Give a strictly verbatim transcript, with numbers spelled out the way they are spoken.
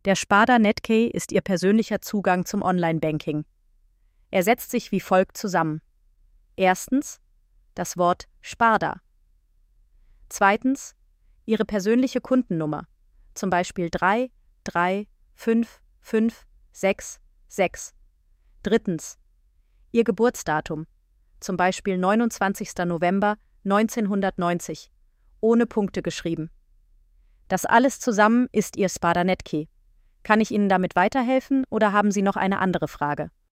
Der Sparda Netkey ist Ihr persönlicher Zugang zum Online-Banking. Er setzt sich wie folgt zusammen. Erstens das Wort Sparda. Zweitens Ihre persönliche Kundennummer, zum Beispiel drei drei fünf fünf sechs sechs. Drittens Ihr Geburtsdatum, zum Beispiel neunundzwanzigster November neunzehnhundertneunzig, ohne Punkte geschrieben. Das alles zusammen ist Ihr Sparda Netkey. Kann ich Ihnen damit weiterhelfen oder haben Sie noch eine andere Frage?